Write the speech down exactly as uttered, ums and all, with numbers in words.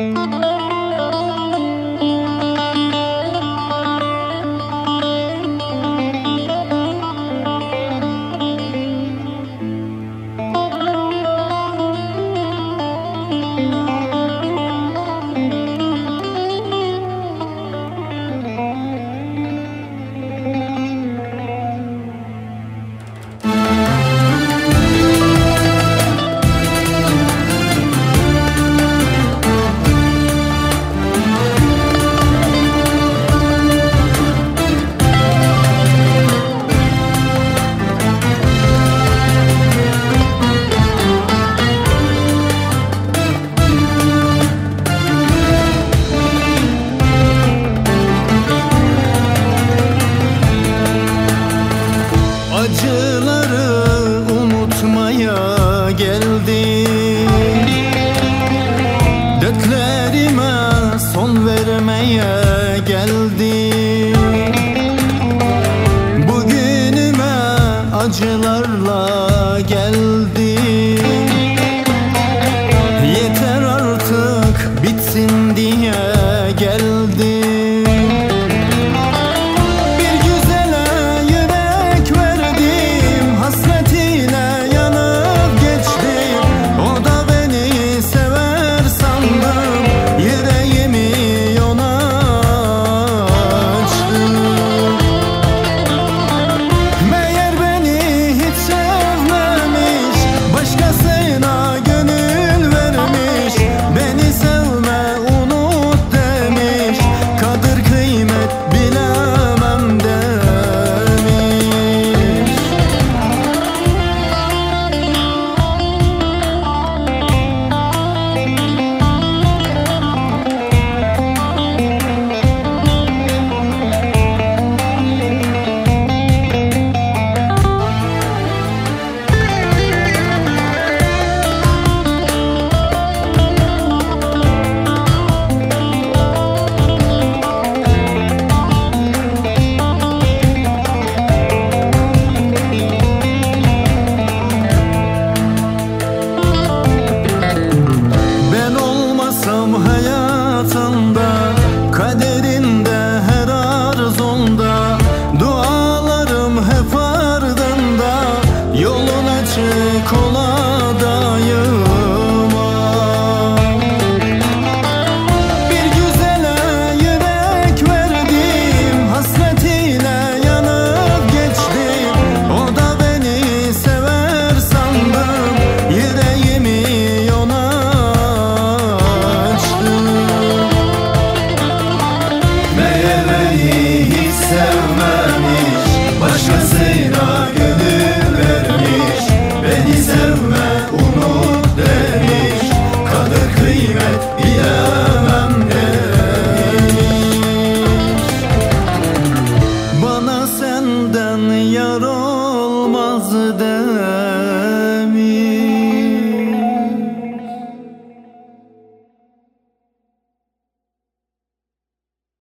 Acıları unutmaya geldim, dertlerime son vermeye geldim. Bugünüme acılarla geldim. Yeter artık bitsin diye geldim. Hayatında, kaderinde, her arzunda, dualarım hep ardında, yolun açık ola daima. Bir güzele yürek verdim, hasretiyle yanıp geçtim. O da beni sever sandım, yüreğimi ona sevmemiş, başkasına gönül vermiş. Beni sevme, unut demiş, kader kıymet bilemem demiş. Bana senden yar olmaz demiş.